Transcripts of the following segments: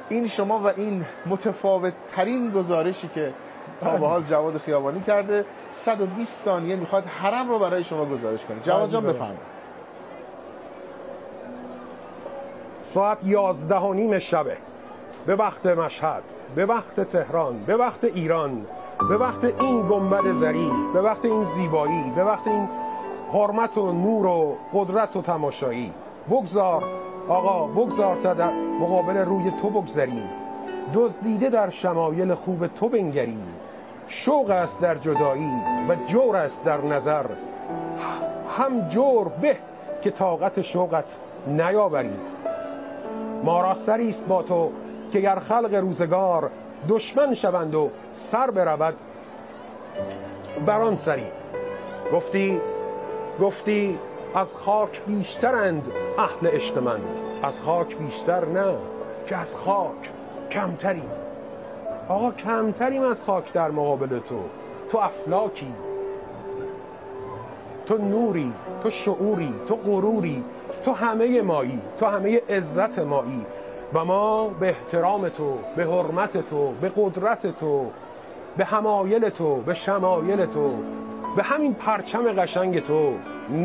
این شما و این متفاوت ترین گزارشی که تا به حال جواد خیابانی کرده. 120 ثانیه میخواد حرم رو برای شما گزارش کنه. جواد جان بفرمایید. ساعت 11:30 شبه به وقت مشهد، به وقت تهران، به وقت ایران، به وقت این گنبد زری، به وقت این زیبایی، به وقت این حرمت و نور و قدرت و تماشایی. بگذار آقا، بگذار تا در مقابل روی تو بگذریم، دزدیده در شمایل خوب تو بنگریم. شوق است در جدایی و جور است در نظر، هم جور به که طاقت شوقت نیاوریم. ما را سری است با تو که گر خلق روزگار دشمن شوند و سر برود بر آن سری. گفتی از خاک بیشترند اهل عشق من، از خاک بیشتر نه که از خاک کمتریم. آقا کمتریم از خاک در مقابل تو افلاکی، تو نوری، تو شعوری، تو غروری، تو همه مایی، تو همه عزت مایی و ما به احترام تو، به حرمت تو، به قدرت تو، به حمایل تو، به شمایل تو، به همین پرچم قشنگ تو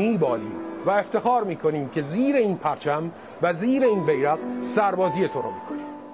میبالیم و افتخار میکنیم که زیر این پرچم و زیر این بیرق سربازی تو رو میکنیم.